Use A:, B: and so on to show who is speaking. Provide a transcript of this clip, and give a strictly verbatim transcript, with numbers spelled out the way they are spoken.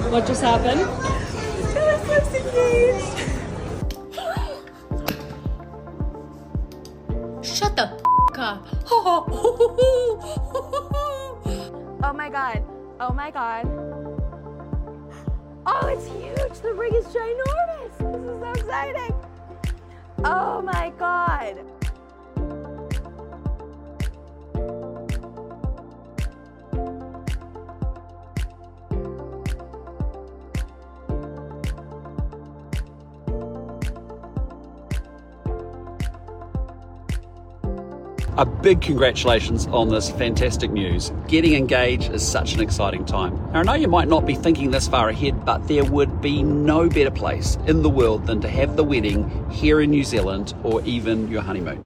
A: What just happened?
B: Philip's engaged.
A: Shut the f up.
B: Oh my god. Oh my god. Oh, it's huge. The ring is ginormous. This is so exciting. Oh my god.
C: A big congratulations on this fantastic news. Getting engaged is such an exciting time. Now, I know you might not be thinking this far ahead, but there would be no better place in the world than to have the wedding here in New Zealand or even your honeymoon.